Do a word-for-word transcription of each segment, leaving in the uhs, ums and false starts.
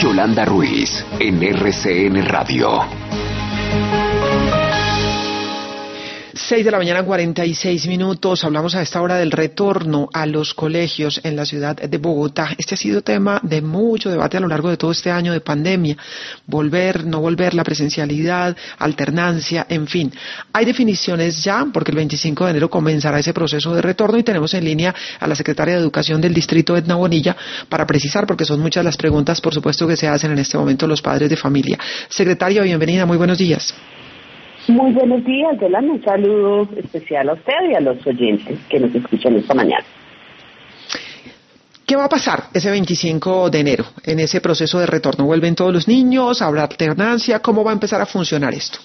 Yolanda Ruiz, en R C N Radio. seis de la mañana, cuarenta y seis minutos. Hablamos a esta hora del retorno a los colegios en la ciudad de Bogotá. Este ha sido tema de mucho debate a lo largo de todo este año de pandemia. Volver, no volver, la presencialidad, alternancia, en fin. Hay definiciones ya, porque el veinticinco de enero comenzará ese proceso de retorno y tenemos en línea a la secretaria de Educación del distrito, Edna Bonilla, para precisar, porque son muchas las preguntas, por supuesto, que se hacen en este momento los padres de familia. Secretaria, bienvenida, muy buenos días. Muy buenos días, Yolanda. Un saludo especial a usted y a los oyentes que nos escuchan esta mañana. ¿Qué va a pasar ese veinticinco de enero en ese proceso de retorno? ¿Vuelven todos los niños? ¿Habrá alternancia? ¿Cómo va a empezar a funcionar esto?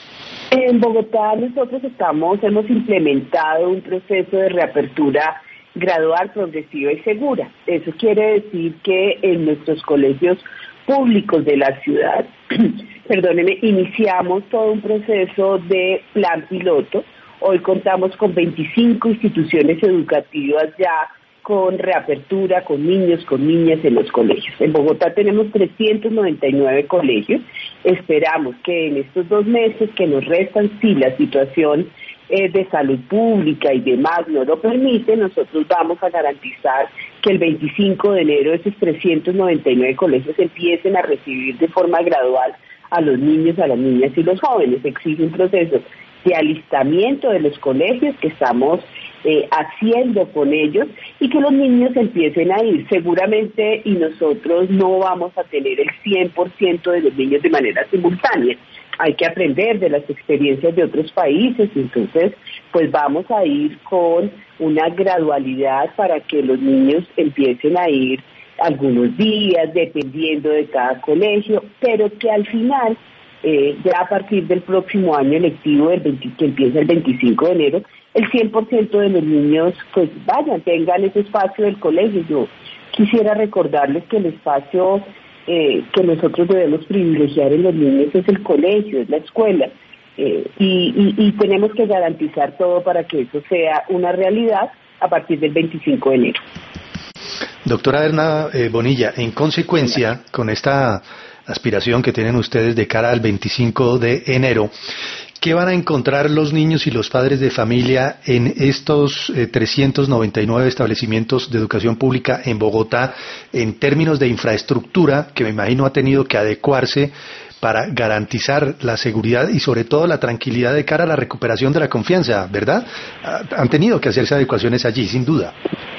En Bogotá nosotros estamos, hemos implementado un proceso de reapertura gradual, progresiva y segura. Eso quiere decir que en nuestros colegios públicos de la ciudad, perdóneme, iniciamos todo un proceso de plan piloto. Hoy contamos con veinticinco instituciones educativas ya con reapertura, con niños, con niñas en los colegios. En Bogotá tenemos trescientos noventa y nueve colegios. Esperamos que en estos dos meses que nos restan, si la situación eh, de salud pública y demás no lo permite, nosotros vamos a garantizar que el veinticinco de enero esos trescientos noventa y nueve colegios empiecen a recibir de forma gradual a los niños, a las niñas y los jóvenes. Exige un proceso de alistamiento de los colegios que estamos eh, haciendo con ellos y que los niños empiecen a ir seguramente, y nosotros no vamos a tener el cien por ciento de los niños de manera simultánea. Hay que aprender de las experiencias de otros países, entonces pues vamos a ir con una gradualidad para que los niños empiecen a ir algunos días, dependiendo de cada colegio, pero que al final, eh, ya a partir del próximo año lectivo, del veinte, que empieza el veinticinco de enero, el cien por ciento de los niños pues vayan, tengan ese espacio del colegio. Yo quisiera recordarles que el espacio eh, que nosotros debemos privilegiar en los niños es el colegio, es la escuela, eh, y, y, y tenemos que garantizar todo para que eso sea una realidad a partir del veinticinco de enero. Doctora Edna eh, Bonilla, en consecuencia, con esta aspiración que tienen ustedes de cara al veinticinco de enero, ¿qué van a encontrar los niños y los padres de familia en estos eh, trescientos noventa y nueve establecimientos de educación pública en Bogotá en términos de infraestructura, que me imagino ha tenido que adecuarse para garantizar la seguridad y sobre todo la tranquilidad de cara a la recuperación de la confianza, ¿verdad? Han tenido que hacerse adecuaciones allí, sin duda.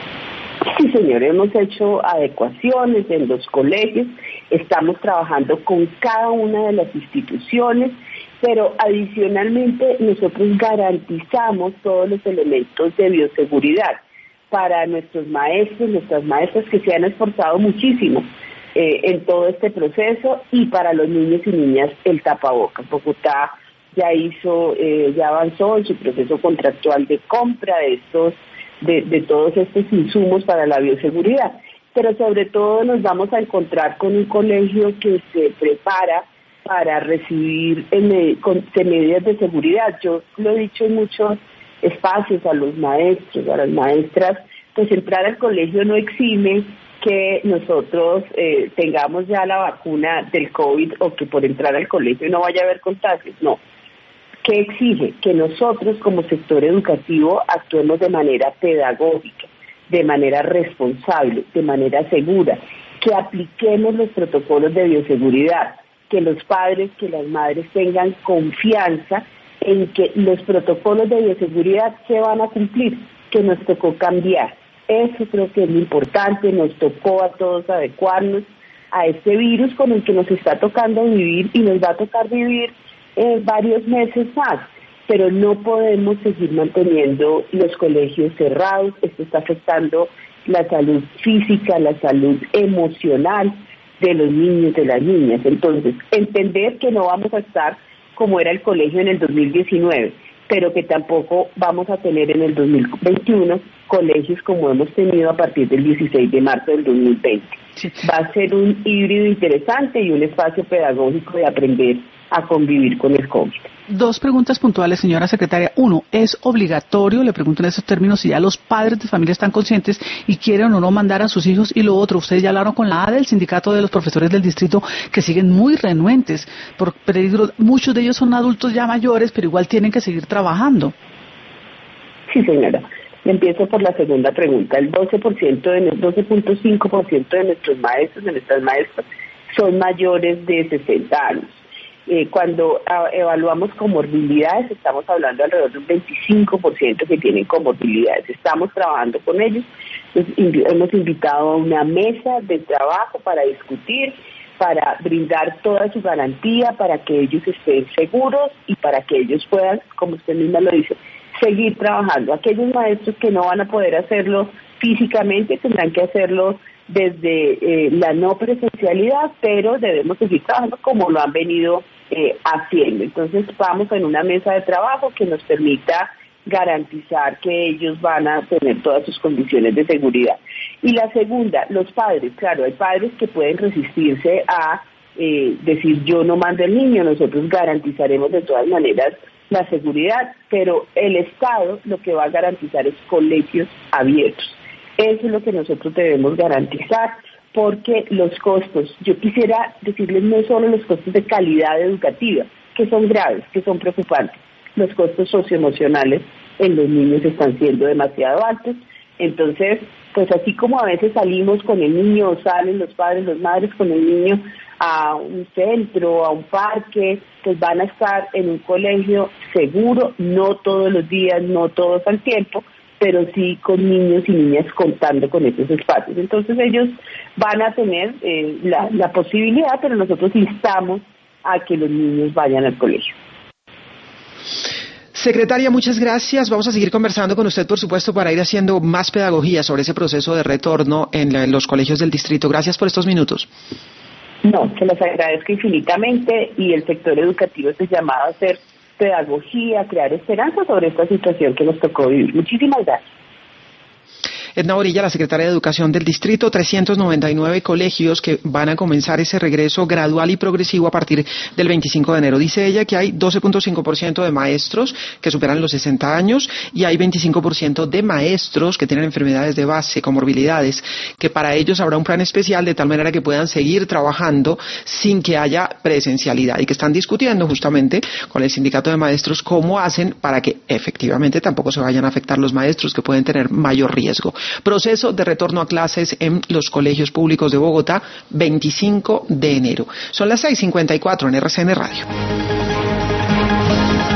Sí, señor, hemos hecho adecuaciones en los colegios, estamos trabajando con cada una de las instituciones, pero adicionalmente nosotros garantizamos todos los elementos de bioseguridad para nuestros maestros, nuestras maestras que se han esforzado muchísimo eh, en todo este proceso, y para los niños y niñas el tapabocas. Bogotá ya hizo, eh, ya avanzó en su proceso contractual de compra de estos De, de todos estos insumos para la bioseguridad, pero sobre todo nos vamos a encontrar con un colegio que se prepara para recibir en, con medidas de seguridad. Yo lo he dicho en muchos espacios a los maestros, a las maestras, pues entrar al colegio no exime que nosotros eh, tengamos ya la vacuna del COVID o que por entrar al colegio no vaya a haber contagios, no. ¿Qué exige? Que nosotros como sector educativo actuemos de manera pedagógica, de manera responsable, de manera segura, que apliquemos los protocolos de bioseguridad, que los padres, que las madres tengan confianza en que los protocolos de bioseguridad se van a cumplir, que nos tocó cambiar. Eso creo que es lo importante, nos tocó a todos adecuarnos a este virus con el que nos está tocando vivir y nos va a tocar vivir Eh, varios meses más, pero no podemos seguir manteniendo los colegios cerrados. Esto está afectando la salud física, la salud emocional de los niños, de las niñas. Entonces, entender que no vamos a estar como era el colegio en el dos mil diecinueve, pero que tampoco vamos a tener en el dos mil veintiuno colegios como hemos tenido a partir del dieciséis de marzo del dos mil veinte. Sí. Va a ser un híbrido interesante y un espacio pedagógico de aprender a convivir con el COVID. Dos preguntas puntuales, señora secretaria. Uno, ¿es obligatorio, le pregunto en esos términos, si ya los padres de familia están conscientes y quieren o no mandar a sus hijos? Y lo otro, ustedes ya hablaron con la A D E, el sindicato de los profesores del distrito, que siguen muy renuentes por peligro. Muchos de ellos son adultos ya mayores, pero igual tienen que seguir trabajando. Sí, señora. Empiezo por la segunda pregunta. El doce por ciento de doce punto cinco por ciento de nuestros maestros, de nuestras maestras, son mayores de sesenta años. Eh, cuando a, evaluamos comorbilidades, estamos hablando alrededor de un veinticinco por ciento que tienen comorbilidades. Estamos trabajando con ellos. Nos, inv- hemos invitado a una mesa de trabajo para discutir, para brindar toda su garantía, para que ellos estén seguros y para que ellos puedan, como usted misma lo dice, seguir trabajando. Aquellos maestros que no van a poder hacerlo físicamente tendrán que hacerlo desde eh, la no presencialidad, pero debemos seguir trabajando como lo han venido eh, haciendo. Entonces vamos en una mesa de trabajo que nos permita garantizar que ellos van a tener todas sus condiciones de seguridad. Y la segunda, los padres. Claro, hay padres que pueden resistirse a eh, decir yo no mando al niño, nosotros garantizaremos de todas maneras la seguridad, pero el Estado lo que va a garantizar es colegios abiertos. Eso es lo que nosotros debemos garantizar, porque los costos, yo quisiera decirles no solo los costos de calidad educativa, que son graves, que son preocupantes, los costos socioemocionales en los niños están siendo demasiado altos. Entonces, pues así como a veces salimos con el niño, o salen los padres, las madres con el niño a un centro, a un parque, pues van a estar en un colegio seguro, no todos los días, no todos al tiempo, pero sí con niños y niñas contando con esos espacios. Entonces ellos van a tener eh, la, la posibilidad, pero nosotros instamos a que los niños vayan al colegio. Secretaria, muchas gracias. Vamos a seguir conversando con usted, por supuesto, para ir haciendo más pedagogía sobre ese proceso de retorno en, la, en los colegios del distrito. Gracias por estos minutos. No, se los agradezco infinitamente y el sector educativo es llamado a hacer pedagogía, a crear esperanza sobre esta situación que nos tocó vivir. Muchísimas gracias. Edna Orilla, la secretaria de Educación del Distrito, trescientos noventa y nueve colegios que van a comenzar ese regreso gradual y progresivo a partir del veinticinco de enero. Dice ella que hay doce punto cinco por ciento de maestros que superan los sesenta años y hay veinticinco por ciento de maestros que tienen enfermedades de base, comorbilidades, que para ellos habrá un plan especial de tal manera que puedan seguir trabajando sin que haya presencialidad y que están discutiendo justamente con el sindicato de maestros cómo hacen para que efectivamente tampoco se vayan a afectar los maestros que pueden tener mayor riesgo. Proceso de retorno a clases en los colegios públicos de Bogotá, veinticinco de enero. Son las seis cincuenta y cuatro en R C N Radio.